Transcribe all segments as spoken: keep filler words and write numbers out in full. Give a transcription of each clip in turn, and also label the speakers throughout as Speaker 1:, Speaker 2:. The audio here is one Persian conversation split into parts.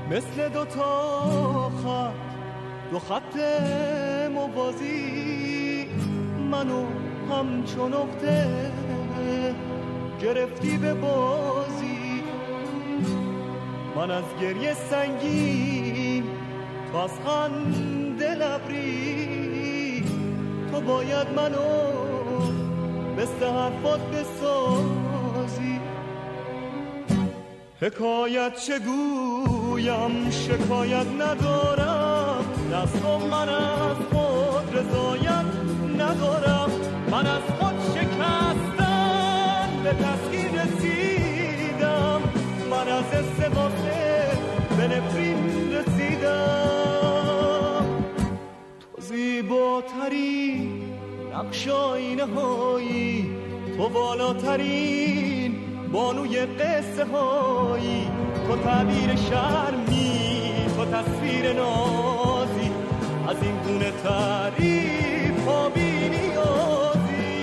Speaker 1: مثل دو تا خط، دو خط موازی، منو همچون نقطه گرفتی به بازی. من از گریه سنگین، تو از خنده لبری، تو باید منو مثل حرفات بسازی. حکایت چگویم، شکایت ندارم، دستم من از خود رضایت ندارم. من از خود شکستن به تسکین رسیدم، من از استقامه به نفرین رسیدم. تو زیباتری نقش آینه هایی، تو بالاترین بانوی قصه هایی، تو تعبیر شرمی، تو تصویر نازی، از این گونه تعریف ها بی نیازی.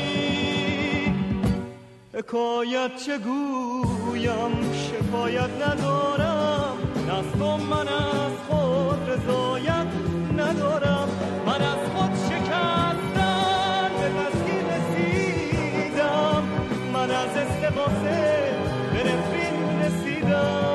Speaker 1: حکایت چگویم، شکایت ندارم، دستم من از خود رضایت ندارم. من از خود شکستن به تسکین رسیدم، من از استقامه به نفرین رسیدم.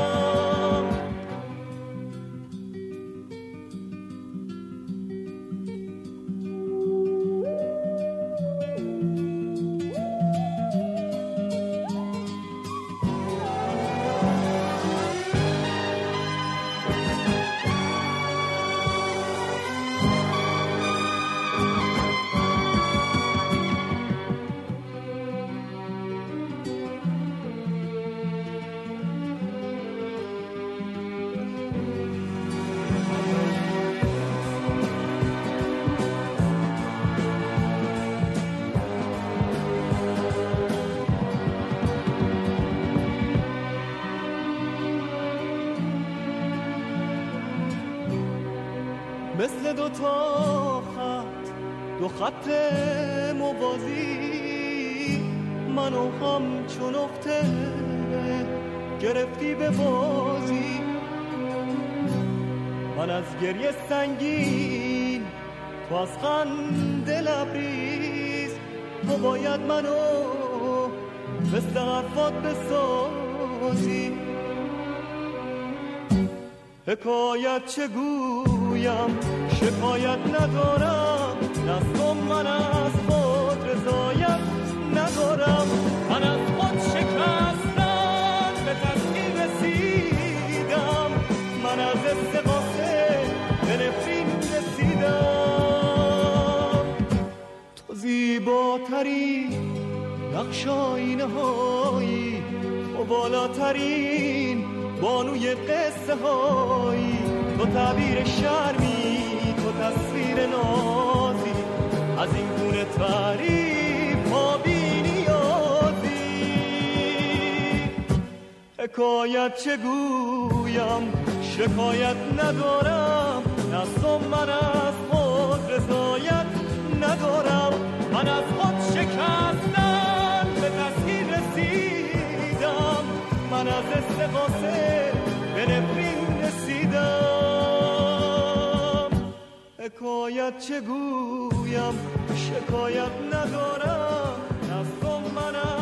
Speaker 1: مثل دو تا خط، دو خط موازی، منو همچون نقطه گرفتی به بازی. من از گریه سنگین، تو از خنده لبریز، تو باید منو مثل حرفات بسازی. حکایت چگویم، شکایت ندارم، دستم من از خود رضایت ندارم. من از خود شکستن به تسکین رسیدم، من از استقامه به نفرین رسیدم. تو زیباتری نقش آینه هایی، تو بالاترین بانوی قصه هایی، تو تعبیر شرمی، تو تصویر نازی، از این گونه تعریف ها بی نیازی. حکایت چگویم، شکایت ندارم، دستم من از خود رضایت ندارم. من از خود شکستن به تسکین رسیدم، من از استقامه به نفرین رسیدم. حکایت چگویم، شکایت ندارم، دستم من